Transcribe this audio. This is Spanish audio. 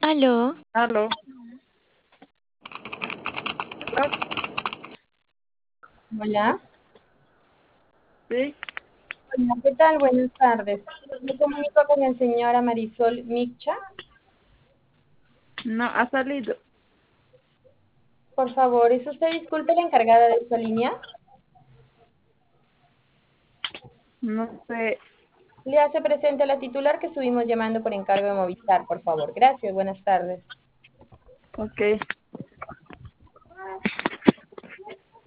Aló, Aló, ¿verdad? Hola, Sí, hola, ¿qué tal? Buenas tardes. Me comunico con el señora Marisol Micha. no ha salido. Por favor, ¿es usted, disculpe, la encargada de esta línea? No sé. Le hace presente a la titular que estuvimos llamando por encargo de Movistar, por favor. Gracias, buenas tardes. Ok.